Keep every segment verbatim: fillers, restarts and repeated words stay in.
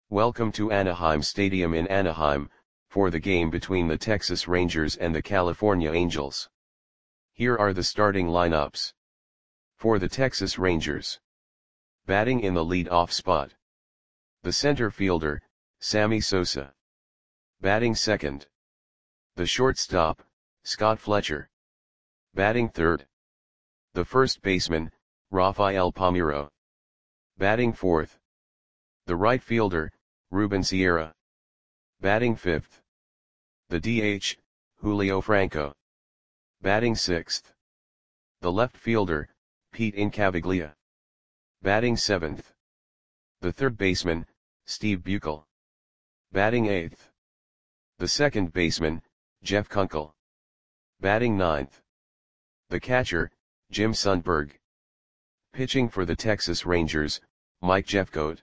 Welcome to Anaheim Stadium in Anaheim, for the game between the Texas Rangers and the California Angels. Here are the starting lineups. For the Texas Rangers. Batting in the lead-off spot. The center fielder, Sammy Sosa. Batting second. The shortstop, Scott Fletcher. Batting third. The first baseman, Rafael Palmeiro. Batting fourth. The right fielder, Ruben Sierra. Batting fifth. The D H, Julio Franco. Batting sixth. The left fielder, Pete Incaviglia. Batting seventh. The third baseman, Steve Buechel. Batting eighth. The second baseman, Jeff Kunkel. Batting ninth. The catcher, Jim Sundberg. Pitching for the Texas Rangers, Mike Jeffcoat.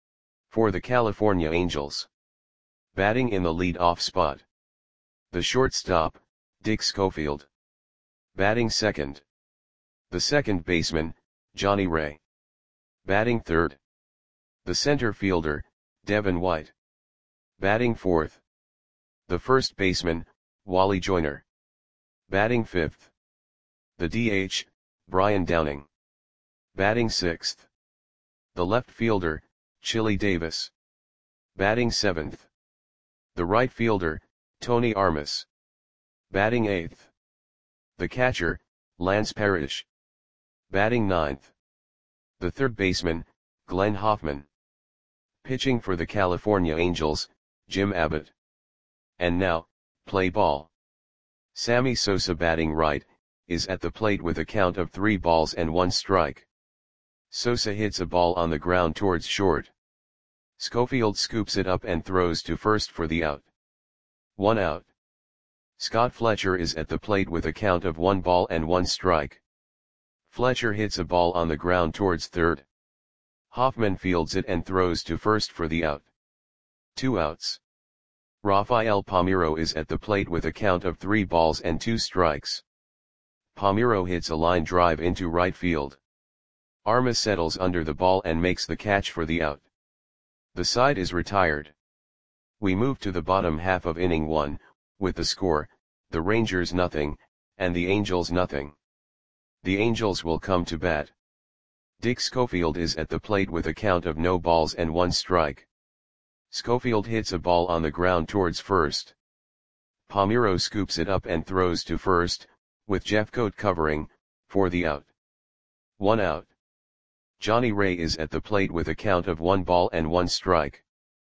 For the California Angels. Batting in the lead-off spot. The shortstop, Dick Schofield. Batting second. The second baseman, Johnny Ray. Batting third. The center fielder, Devin White. Batting fourth. The first baseman, Wally Joyner. Batting fifth. The D H, Brian Downing. Batting sixth. The left fielder, Chili Davis. Batting seventh. The right fielder, Tony Armas. Batting eighth. The catcher, Lance Parrish. Batting ninth. The third baseman, Glenn Hoffman. Pitching for the California Angels, Jim Abbott. And now, play ball. Sammy Sosa batting right, is at the plate with a count of three balls and one strike. Sosa hits a ball on the ground towards short. Schofield scoops it up and throws to first for the out. One out. Scott Fletcher is at the plate with a count of one ball and one strike. Fletcher hits a ball on the ground towards third. Hoffman fields it and throws to first for the out. Two outs. Rafael Palmeiro is at the plate with a count of three balls and two strikes. Palmeiro hits a line drive into right field. Armas settles under the ball and makes the catch for the out. The side is retired. We move to the bottom half of inning one, with the score, the Rangers nothing, and the Angels nothing. The Angels will come to bat. Dick Schofield is at the plate with a count of no balls and one strike. Schofield hits a ball on the ground towards first. Palmeiro scoops it up and throws to first, with Jeffcoat covering, for the out. One out. Johnny Ray is at the plate with a count of one ball and one strike.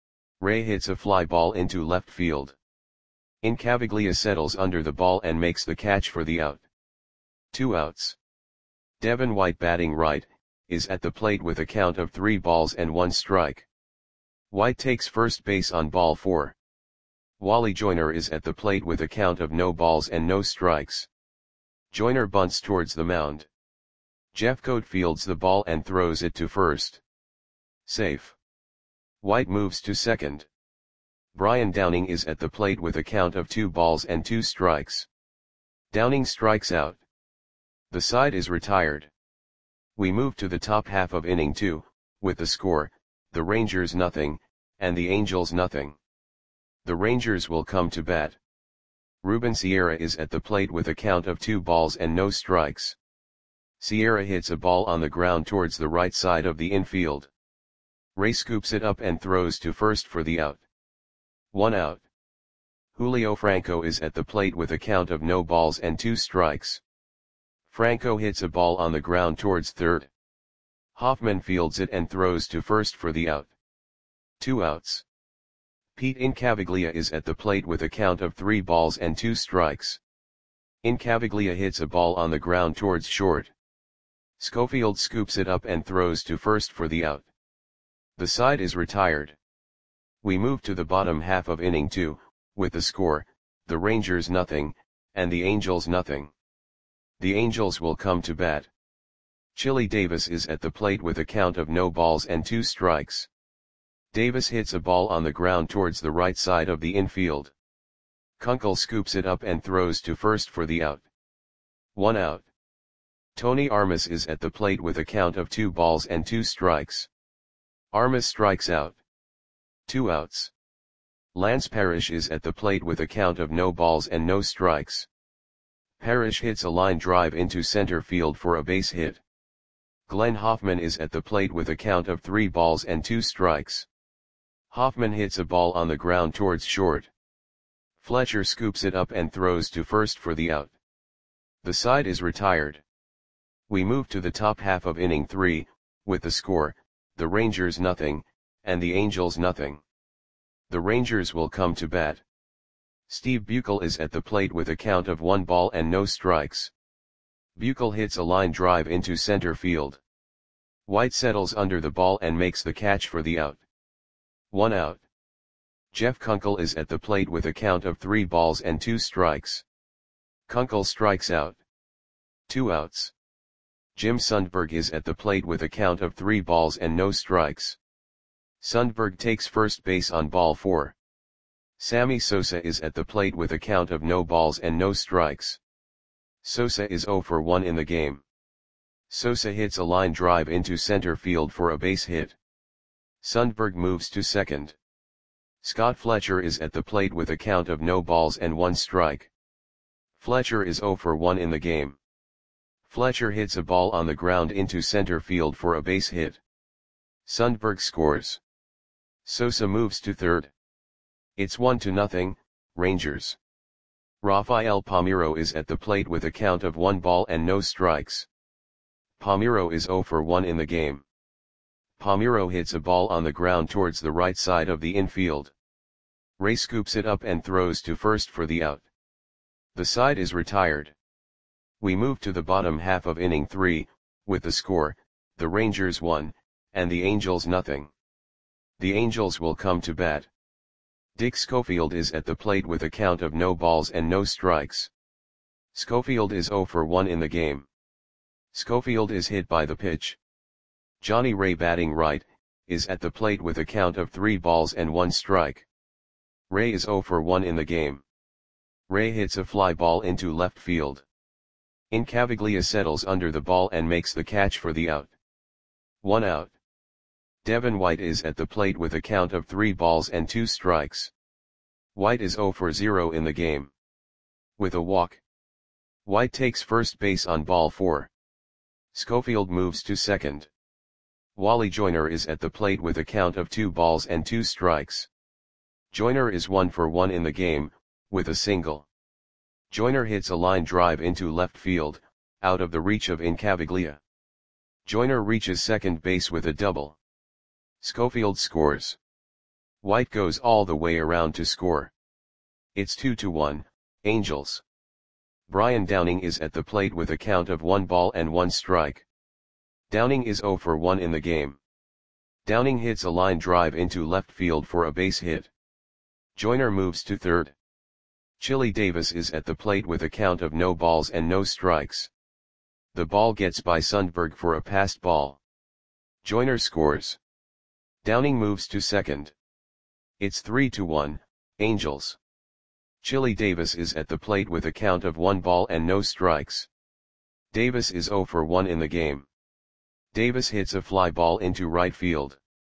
Ray hits a fly ball into left field. Incaviglia settles under the ball and makes the catch for the out. Two outs. Devin White batting right, is at the plate with a count of three balls and one strike. White takes first base on ball four. Wally Joyner is at the plate with a count of no balls and no strikes. Joyner bunts towards the mound. Jeffcoat fields the ball and throws it to first. Safe. White moves to second. Brian Downing is at the plate with a count of two balls and two strikes. Downing strikes out. The side is retired. We move to the top half of inning two, with the score, the Rangers nothing, and the Angels nothing. The Rangers will come to bat. Ruben Sierra is at the plate with a count of two balls and no strikes. Sierra hits a ball on the ground towards the right side of the infield. Ray scoops it up and throws to first for the out. One out. Julio Franco is at the plate with a count of no balls and two strikes. Franco hits a ball on the ground towards third. Hoffman fields it and throws to first for the out. Two outs. Pete Incaviglia is at the plate with a count of three balls and two strikes. Incaviglia hits a ball on the ground towards short. Schofield scoops it up and throws to first for the out. The side is retired. We move to the bottom half of inning two, with the score, the Rangers nothing, and the Angels nothing. The Angels will come to bat. Chili Davis is at the plate with a count of no balls and two strikes. Davis hits a ball on the ground towards the right side of the infield. Kunkel scoops it up and throws to first for the out. One out. Tony Armas is at the plate with a count of two balls and two strikes. Armas strikes out. Two outs. Lance Parrish is at the plate with a count of no balls and no strikes. Parrish hits a line drive into center field for a base hit. Glenn Hoffman is at the plate with a count of three balls and two strikes. Hoffman hits a ball on the ground towards short. Fletcher scoops it up and throws to first for the out. The side is retired. We move to the top half of inning three, with the score, the Rangers nothing, and the Angels nothing. The Rangers will come to bat. Steve Buechel is at the plate with a count of one ball and no strikes. Buechel hits a line drive into center field. White settles under the ball and makes the catch for the out. One out. Jeff Kunkel is at the plate with a count of three balls and two strikes. Kunkel strikes out. Two outs. Jim Sundberg is at the plate with a count of three balls and no strikes. Sundberg takes first base on ball four. Sammy Sosa is at the plate with a count of no balls and no strikes. Sosa is oh for one in the game. Sosa hits a line drive into center field for a base hit. Sundberg moves to second. Scott Fletcher is at the plate with a count of no balls and one strike. Fletcher is oh for one in the game. Fletcher hits a ball on the ground into center field for a base hit. Sundberg scores. Sosa moves to third. It's one to nothing, Rangers. Rafael Palmeiro is at the plate with a count of one ball and no strikes. Palmeiro is oh for one in the game. Palmeiro hits a ball on the ground towards the right side of the infield. Ray scoops it up and throws to first for the out. The side is retired. We move to the bottom half of inning three, with the score, the Rangers one, and the Angels nothing. The Angels will come to bat. Dick Schofield is at the plate with a count of no balls and no strikes. Schofield is oh for one in the game. Schofield is hit by the pitch. Johnny Ray, batting right, is at the plate with a count of three balls and one strike. Ray is oh for one in the game. Ray hits a fly ball into left field. Incaviglia settles under the ball and makes the catch for the out. One out. Devin White is at the plate with a count of three balls and two strikes. White is oh for zero in the game. With a walk. White takes first base on ball four. Schofield moves to second. Wally Joyner is at the plate with a count of two balls and two strikes. Joyner is one for one in the game, with a single. Joyner hits a line drive into left field, out of the reach of Incaviglia. Joyner reaches second base with a double. Schofield scores. White goes all the way around to score. It's two to one, Angels. Brian Downing is at the plate with a count of one ball and one strike. Downing is oh for one in the game. Downing hits a line drive into left field for a base hit. Joyner moves to third. Chili Davis is at the plate with a count of no balls and no strikes. The ball gets by Sundberg for a passed ball. Joyner scores. Downing moves to second. It's three to one, Angels. Chili Davis is at the plate with a count of one ball and no strikes. Davis is oh for one in the game. Davis hits a fly ball into right field.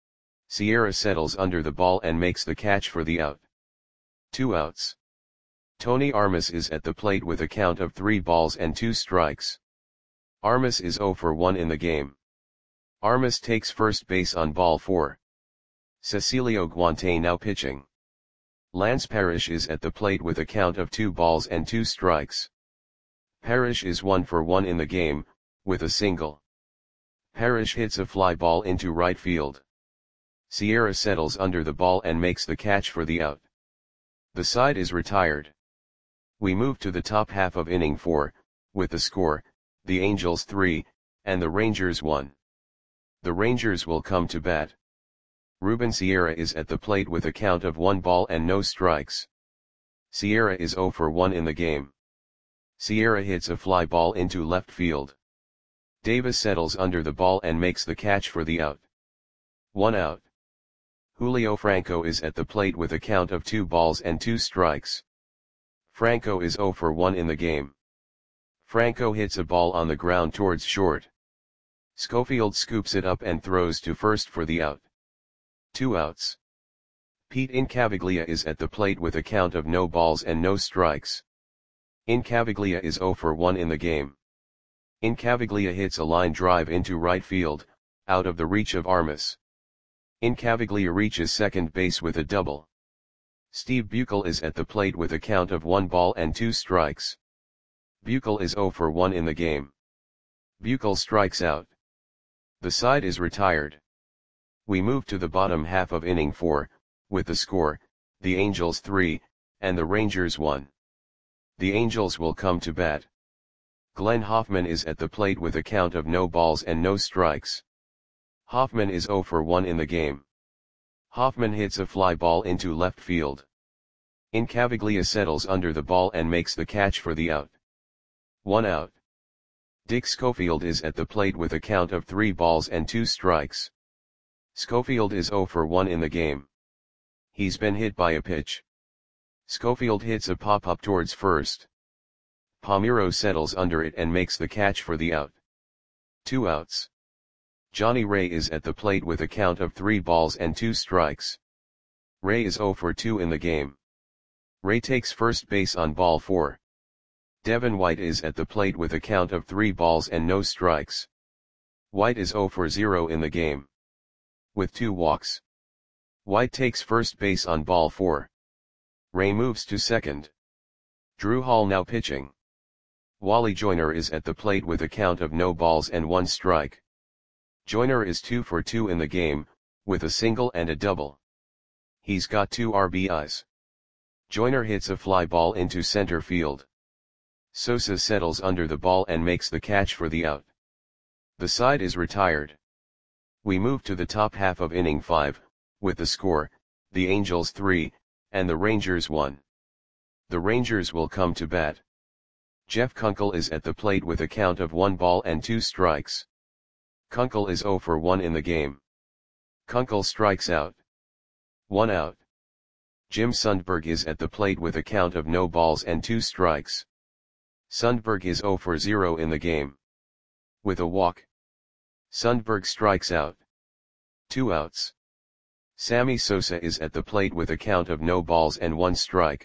Sierra settles under the ball and makes the catch for the out. Two outs. Tony Armas is at the plate with a count of three balls and two strikes. Armas is oh for one in the game. Armas takes first base on ball four. Cecilio Guante now pitching. Lance Parrish is at the plate with a count of two balls and two strikes. Parrish is one for one in the game, with a single. Parrish hits a fly ball into right field. Sierra settles under the ball and makes the catch for the out. The side is retired. We move to the top half of inning four, with the score, the Angels three, and the Rangers one. The Rangers will come to bat. Ruben Sierra is at the plate with a count of one ball and no strikes. Sierra is oh for one in the game. Sierra hits a fly ball into left field. Davis settles under the ball and makes the catch for the out. One out. Julio Franco is at the plate with a count of two balls and two strikes. Franco is oh for one in the game. Franco hits a ball on the ground towards short. Schofield scoops it up and throws to first for the out. Two outs. Pete Incaviglia is at the plate with a count of no balls and no strikes. Incaviglia is zero for one in the game. Incaviglia hits a line drive into right field, out of the reach of Armas. Incaviglia reaches second base with a double. Steve Buechel is at the plate with a count of one ball and two strikes. Buechel is zero for one in the game. Buechel strikes out. The side is retired. We move to the bottom half of inning four, with the score, the Angels three, and the Rangers one. The Angels will come to bat. Glenn Hoffman is at the plate with a count of no balls and no strikes. Hoffman is zero for one in the game. Hoffman hits a fly ball into left field. Incaviglia settles under the ball and makes the catch for the out. One out. Dick Schofield is at the plate with a count of three balls and two strikes. Schofield is zero for one in the game. He's been hit by a pitch. Schofield hits a pop-up towards first. Palmeiro settles under it and makes the catch for the out. Two outs. Johnny Ray is at the plate with a count of three balls and two strikes. Ray is zero for two in the game. Ray takes first base on ball four. Devin White is at the plate with a count of three balls and no strikes. White is zero for zero in the game. With two walks. White takes first base on ball four. Ray moves to second. Drew Hall now pitching. Wally Joyner is at the plate with a count of no balls and one strike. Joyner is two for two in the game, with a single and a double. He's got two R B Is. Joyner hits a fly ball into center field. Sosa settles under the ball and makes the catch for the out. The side is retired. We move to the top half of inning five, with the score, the Angels three, and the Rangers one. The Rangers will come to bat. Jeff Kunkel is at the plate with a count of one ball and two strikes. Kunkel is zero for one in the game. Kunkel strikes out. One out. Jim Sundberg is at the plate with a count of no balls and two strikes. Sundberg is zero for zero in the game. With a walk. Sundberg strikes out. Two outs. Sammy Sosa is at the plate with a count of no balls and one strike.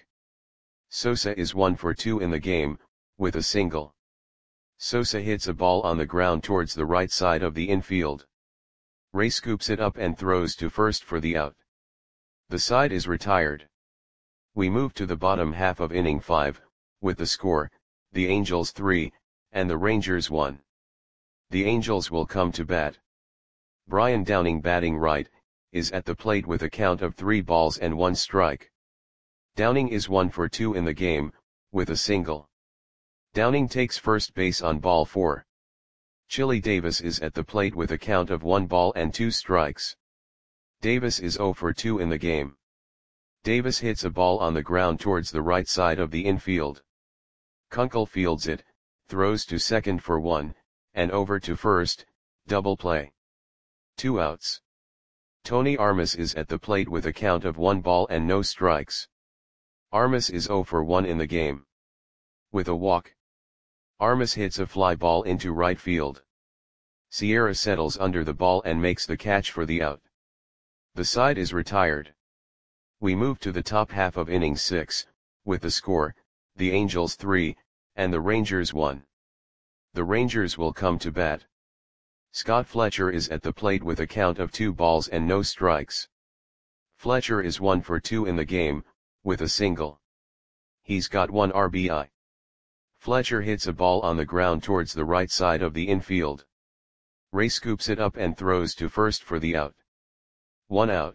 Sosa is one for two in the game, with a single. Sosa hits a ball on the ground towards the right side of the infield. Ray scoops it up and throws to first for the out. The side is retired. We move to the bottom half of inning five, with the score, the Angels three, and the Rangers one. The Angels will come to bat. Brian Downing batting right, is at the plate with a count of three balls and one strike. Downing is one for two in the game, with a single. Downing takes first base on ball four. Chili Davis is at the plate with a count of one ball and two strikes. Davis is zero for two in the game. Davis hits a ball on the ground towards the right side of the infield. Kunkel fields it, throws to second for one, and over to first, double play. Two outs. Tony Armas is at the plate with a count of one ball and no strikes. Armas is zero for one in the game. With a walk. Armas hits a fly ball into right field. Sierra settles under the ball and makes the catch for the out. The side is retired. We move to the top half of inning six, with the score, the Angels three, and the Rangers one. The Rangers will come to bat. Scott Fletcher is at the plate with a count of two balls and no strikes. Fletcher is one for two in the game, with a single. He's got one R B I. Fletcher hits a ball on the ground towards the right side of the infield. Ray scoops it up and throws to first for the out. One out.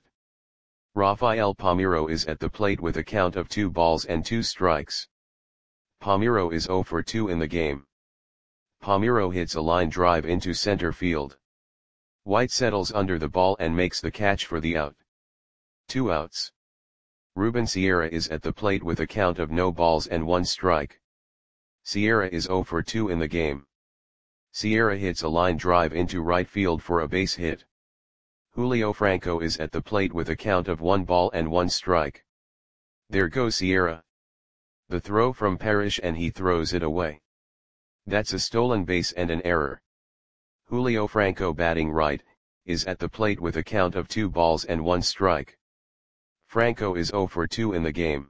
Rafael Palmeiro is at the plate with a count of two balls and two strikes. Palmeiro is zero for two in the game. Palmeiro hits a line drive into center field. White settles under the ball and makes the catch for the out. Two outs. Ruben Sierra is at the plate with a count of no balls and one strike. Sierra is zero for two in the game. Sierra hits a line drive into right field for a base hit. Julio Franco is at the plate with a count of one ball and one strike. There goes Sierra. The throw from Parrish and he throws it away. That's a stolen base and an error. Julio Franco batting right, is at the plate with a count of two balls and one strike. Franco is zero for two in the game.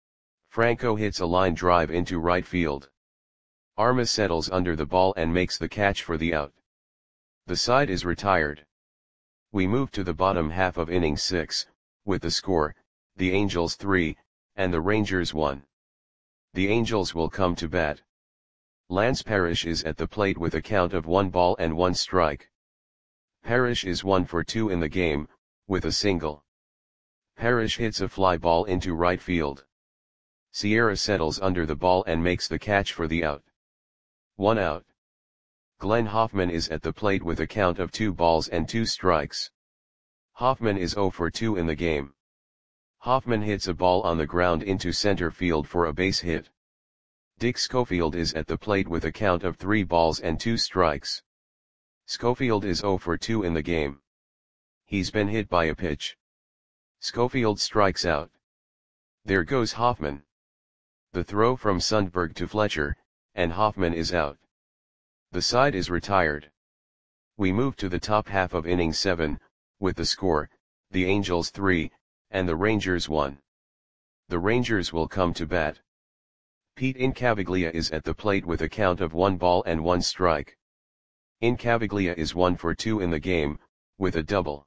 Franco hits a line drive into right field. Armas settles under the ball and makes the catch for the out. The side is retired. We move to the bottom half of inning six, with the score, the Angels three, and the Rangers one. The Angels will come to bat. Lance Parrish is at the plate with a count of one ball and one strike. Parrish is one for two in the game, with a single. Parrish hits a fly ball into right field. Sierra settles under the ball and makes the catch for the out. One out. Glenn Hoffman is at the plate with a count of two balls and two strikes. Hoffman is zero for two in the game. Hoffman hits a ball on the ground into center field for a base hit. Dick Schofield is at the plate with a count of three balls and two strikes. Schofield is zero for two in the game. He's been hit by a pitch. Schofield strikes out. There goes Hoffman. The throw from Sundberg to Fletcher, and Hoffman is out. The side is retired. We move to the top half of inning seven, with the score, the Angels three, and the Rangers one. The Rangers will come to bat. Pete Incaviglia is at the plate with a count of one ball and one strike. Incaviglia is one for two in the game, with a double.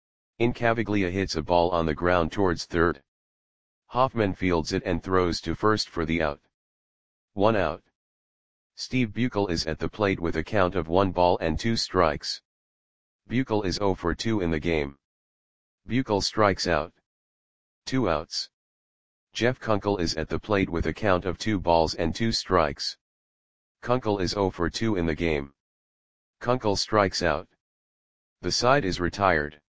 Incaviglia hits a ball on the ground towards third. Hoffman fields it and throws to first for the out. One out. Steve Buechel is at the plate with a count of one ball and two strikes. Buechel is zero for two in the game. Buechel strikes out. Two outs. Jeff Kunkel is at the plate with a count of two balls and two strikes. Kunkel is zero for two in the game. Kunkel strikes out. The side is retired.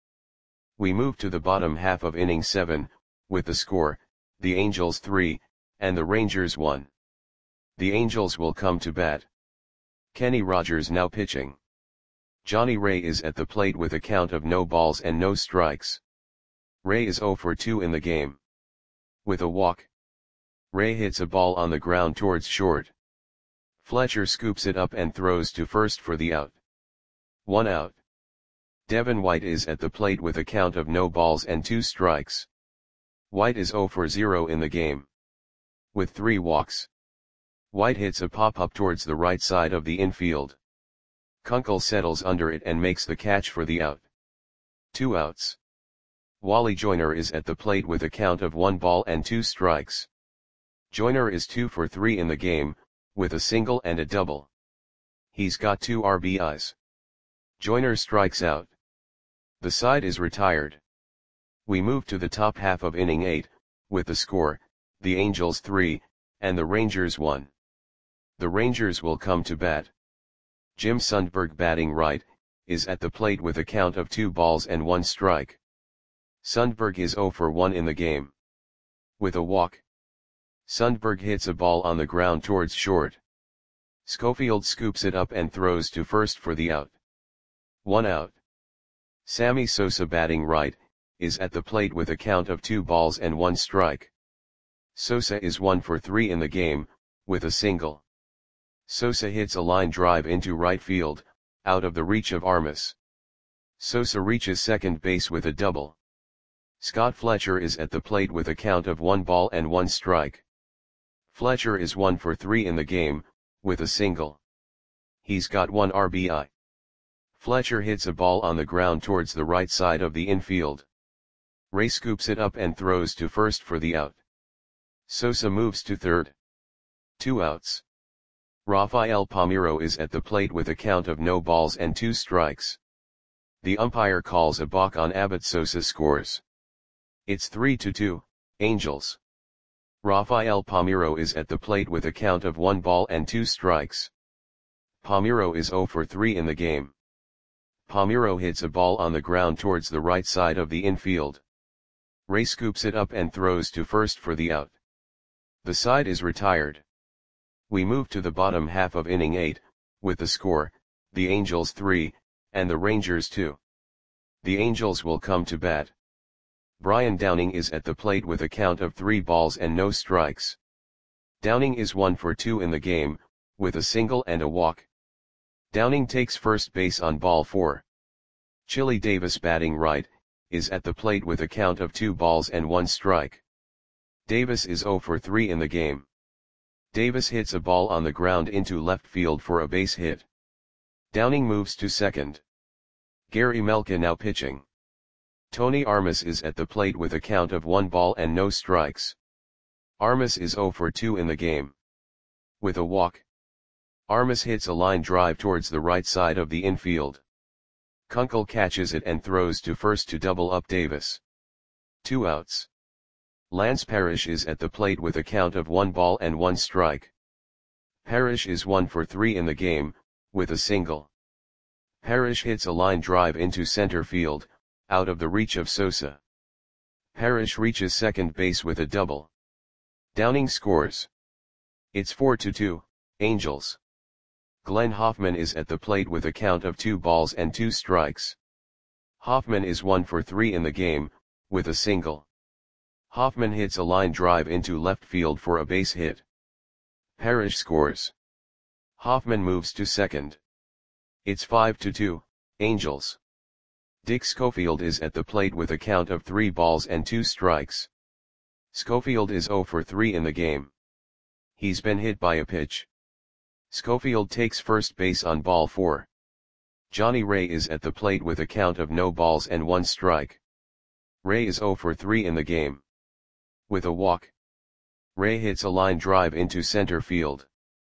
We move to the bottom half of inning seven, with the score, the Angels three, and the Rangers one. The Angels will come to bat. Kenny Rogers now pitching. Johnny Ray is at the plate with a count of no balls and no strikes. Ray is zero for two in the game. With a walk. Ray hits a ball on the ground towards short. Fletcher scoops it up and throws to first for the out. One out. Devin White is at the plate with a count of no balls and two strikes. White is zero for zero in the game. With three walks. White hits a pop-up towards the right side of the infield. Kunkel settles under it and makes the catch for the out. Two outs. Wally Joyner is at the plate with a count of one ball and two strikes. Joyner is two for three in the game, with a single and a double. He's got two R B Is. Joyner strikes out. The side is retired. We move to the top half of inning eight, with the score, the Angels three, and the Rangers one. The Rangers will come to bat. Jim Sundberg batting right, is at the plate with a count of two balls and one strike. Sundberg is zero for one in the game. With a walk. Sundberg hits a ball on the ground towards short. Schofield scoops it up and throws to first for the out. One out. Sammy Sosa batting right, is at the plate with a count of two balls and one strike. Sosa is one for three in the game, with a single. Sosa hits a line drive into right field, out of the reach of Armas. Sosa reaches second base with a double. Scott Fletcher is at the plate with a count of one ball and one strike. Fletcher is one for three in the game, with a single. He's got one R B I. Fletcher hits a ball on the ground towards the right side of the infield. Ray scoops it up and throws to first for the out. Sosa moves to third. Two outs. Rafael Palmeiro is at the plate with a count of no balls and two strikes. The umpire calls a balk on Abbott. Sosa scores. It's three to two, Angels. Rafael Palmeiro is at the plate with a count of one ball and two strikes. Palmeiro is zero for three in the game. Palmeiro hits a ball on the ground towards the right side of the infield. Ray scoops it up and throws to first for the out. The side is retired. We move to the bottom half of inning eight, with the score, the Angels three, and the Rangers two. The Angels will come to bat. Brian Downing is at the plate with a count of three balls and no strikes. Downing is one for two in the game, with a single and a walk. Downing takes first base on ball four. Chili Davis batting right, is at the plate with a count of two balls and one strike. Davis is zero for three in the game. Davis hits a ball on the ground into left field for a base hit. Downing moves to second. Gary Melka now pitching. Tony Armas is at the plate with a count of one ball and no strikes. Armas is zero for two in the game. With a walk. Armas hits a line drive towards the right side of the infield. Kunkel catches it and throws to first to double up Davis. Two outs. Lance Parrish is at the plate with a count of one ball and one strike. Parrish is one for three in the game, with a single. Parrish hits a line drive into center field, out of the reach of Sosa. Parrish reaches second base with a double. Downing scores. It's four to two, Angels. Glenn Hoffman is at the plate with a count of two balls and two strikes. Hoffman is one for three in the game, with a single. Hoffman hits a line drive into left field for a base hit. Parrish scores. Hoffman moves to second. It's five to two, Angels. Dick Schofield is at the plate with a count of three balls and two strikes. Schofield is zero for three in the game. He's been hit by a pitch. Schofield takes first base on ball four. Johnny Ray is at the plate with a count of no balls and one strike. Ray is zero for three in the game. With a walk. Ray hits a line drive into center field.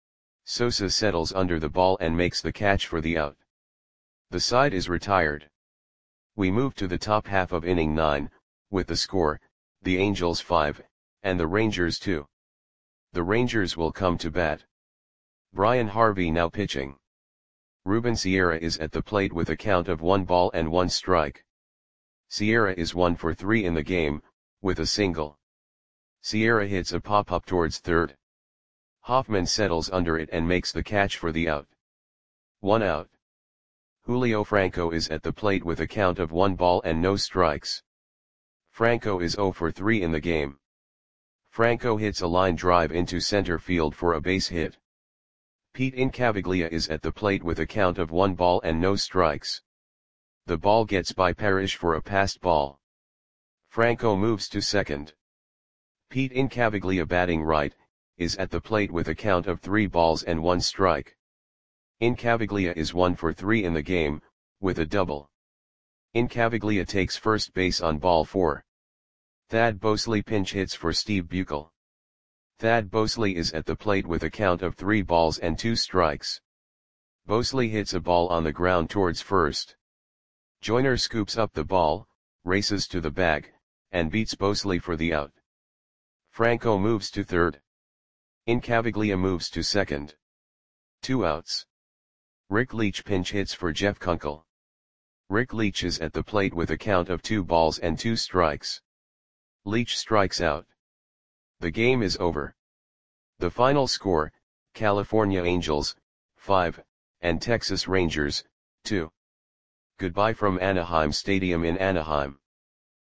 Sosa settles under the ball and makes the catch for the out. The side is retired. We move to the top half of inning nine, with the score, the Angels five, and the Rangers two. The Rangers will come to bat. Brian Harvey now pitching. Ruben Sierra is at the plate with a count of one ball and one strike. Sierra is one for three in the game, with a single. Sierra hits a pop-up towards third. Hoffman settles under it and makes the catch for the out. One out. Julio Franco is at the plate with a count of one ball and no strikes. Franco is zero for three in the game. Franco hits a line drive into center field for a base hit. Pete Incaviglia is at the plate with a count of one ball and no strikes. The ball gets by Parrish for a passed ball. Franco moves to second. Pete Incaviglia, batting right, is at the plate with a count of three balls and one strike. Incaviglia is one for three in the game, with a double. Incaviglia takes first base on ball four. Thad Bosley pinch hits for Steve Buechel. Thad Bosley is at the plate with a count of three balls and two strikes. Bosley hits a ball on the ground towards first. Joyner scoops up the ball, races to the bag, and beats Bosley for the out. Franco moves to third. Incaviglia moves to second. Two outs. Rick Leach pinch hits for Jeff Kunkel. Rick Leach is at the plate with a count of two balls and two strikes. Leach strikes out. The game is over. The final score, California Angels, five, and Texas Rangers, two. Goodbye from Anaheim Stadium in Anaheim.